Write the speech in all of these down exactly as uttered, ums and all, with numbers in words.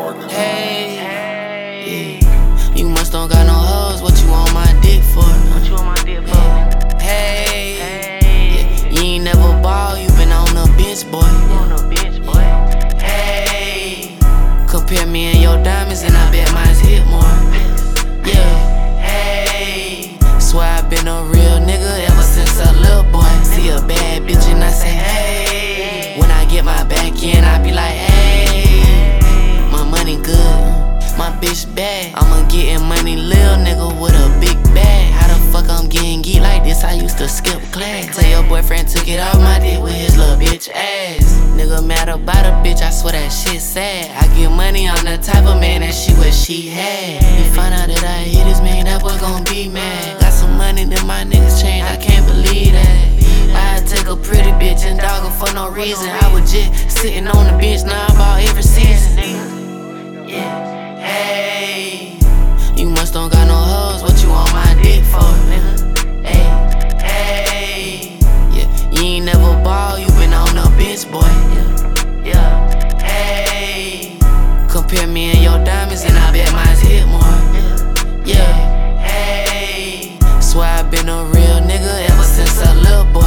Hey, yeah. You must don't got no hoes. What you on my dick for? What you on my dick for? Hey, yeah. You ain't never ball. You been on the bench, boy. On the bench, boy. Hey, compare me and your diamonds, and I bet mine's hit more. Yeah. Hey, swear I been a real nigga ever since a little boy. See a bad bitch and I say hey. When I get my back in, I be like hey. My money good, my bitch bad. I'ma getting money, lil nigga with a big bag. How the fuck I'm getting geek like this? I used to skip class. Tell your boyfriend took it off my dick with his little bitch ass. Nigga mad about a bitch, I swear that shit sad. I get money, I'm the type of man that she wish she had. He find out that I hit his man, that boy gon' be mad. Got some money, then my niggas change, I can't believe that. I take a pretty bitch and dog her for no reason. I was just sitting on the bench, now I ball every season. Yeah. Hey, you must don't got no hoes. What you on my dick for, nigga? Hey, hey, yeah. You ain't never ball. You been on the bench, boy. Yeah, yeah. Hey, compare me and your diamonds, and I bet mine's hit more. Yeah. Hey, swear I been a real nigga ever since a little boy.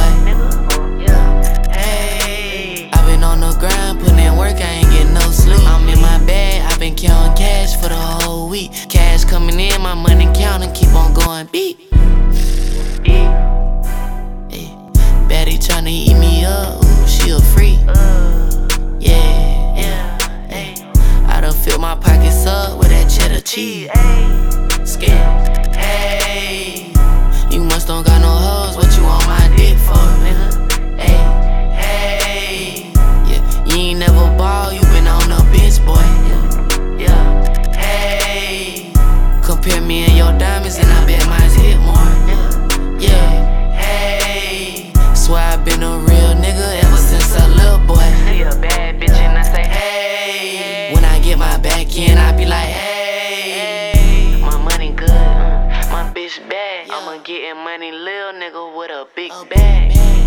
Hey, I been on the grind, putting in work. I ain't getting no sleep. I'm in my bag. I been counting cash for the whole week. Cash coming in, my money counting, keep on going beat. Hey, baddie tryna eat me up, ooh, she a freak. Yeah, yeah, hey. I done filled my pockets up with that cheddar cheese. Scared. Hey, you must don't got no hoes. What you on my dick for, nigga? Hey, hey, yeah. You ain't never ball. You been on the bench, boy. Yeah, hey, compare me and your diamonds, and I bet mine's hit more. Yeah, hey, swear I been a real nigga ever since a little boy. See a bad bitch and I say Hey, when I get my back in, I be like hey. my money good, my bitch bad. I'ma getting money, lil nigga with a big bag.